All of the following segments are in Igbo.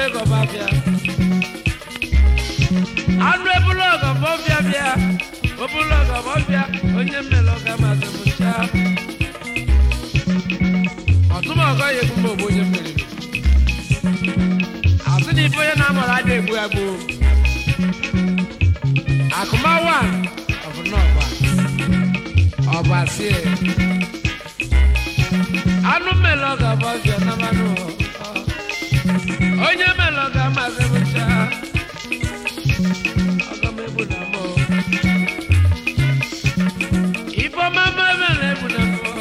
go bafia anu ebulo go bafia bia obulo go bafia onye melo ga mazemucha otuma go yegumo bonye mele asini boye na mara de egbu agbo akuma one of nọgba ọbasie anu melo ga bafia na manu onye melo ga mazemucha mama mele bunamo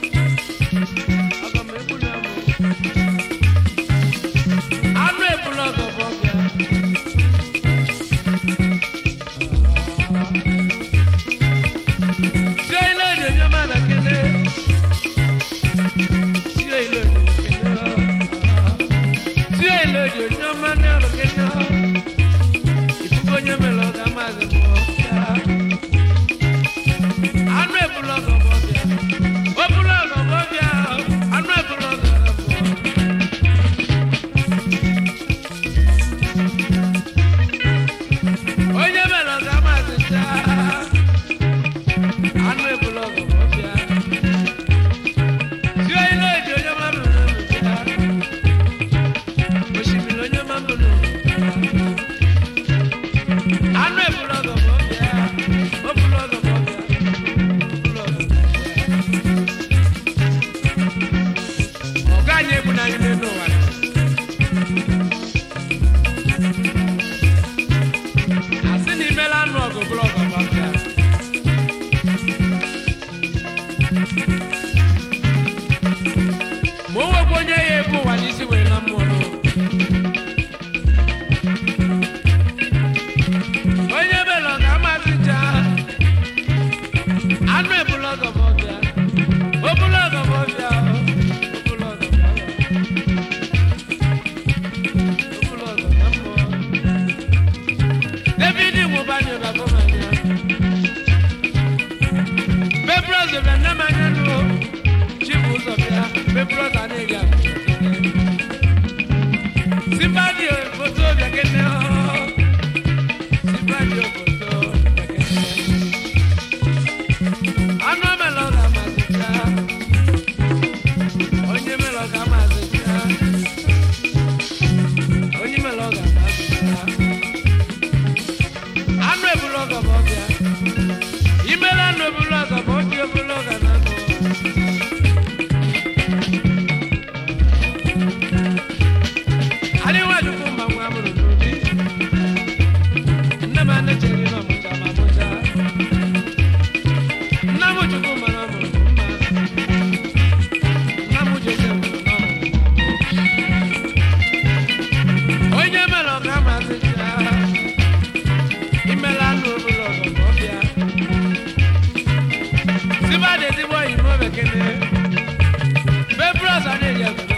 aga me bunamo anu ebulogo bobia Sheila de nyamana kene Sheila de nyamana kene ifugonye meloga maze bobia anu ebulogo bobia obulogo bobia anu ebulogo onye meloga mazita anu ebulogo bobia sio ile je onye mabulo bobia oshimilo onye mabulo anu ebulogo bobia obulogo Be brother,